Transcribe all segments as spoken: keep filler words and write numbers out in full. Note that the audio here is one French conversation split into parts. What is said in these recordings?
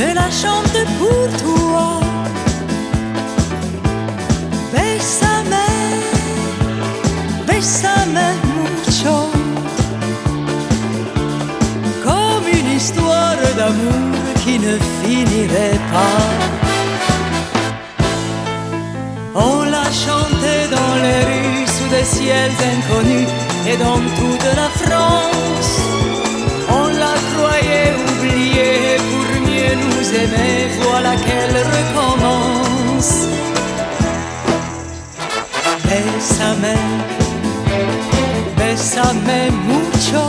je la chante pour toi. Bésame, bésame mucho, comme une histoire d'amour qui ne finirait pas. On l'a chantait dans les rues sous des ciels inconnus et dans toute la France. On la croyait oubliée pour mieux nous aimer, voilà qu'elle recommence. Bésame, bésame mucho.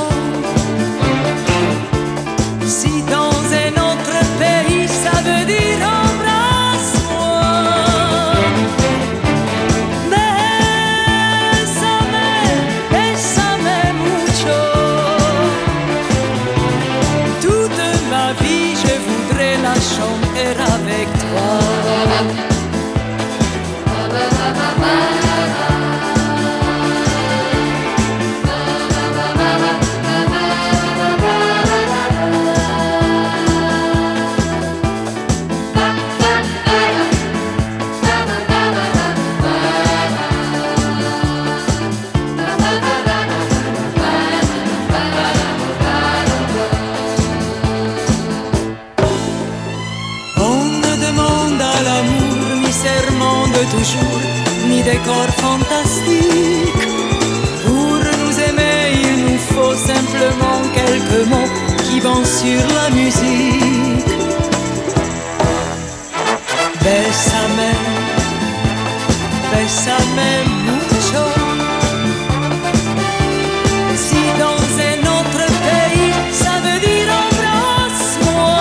Si dans un autre pays ça veut dire embrasse-moi. Bésame, bésame mucho. Toute ma vie je voudrais la chanter avec toi. De toujours, ni décor fantastique. Pour nous aimer, il nous faut simplement quelques mots qui vont sur la musique. Bésame, bésame mucho. Si dans un autre pays, ça veut dire embrasse-moi.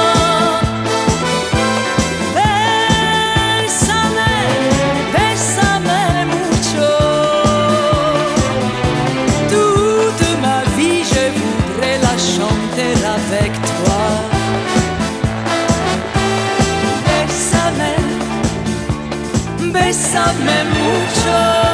Avec toi, bésame, bésame mucho.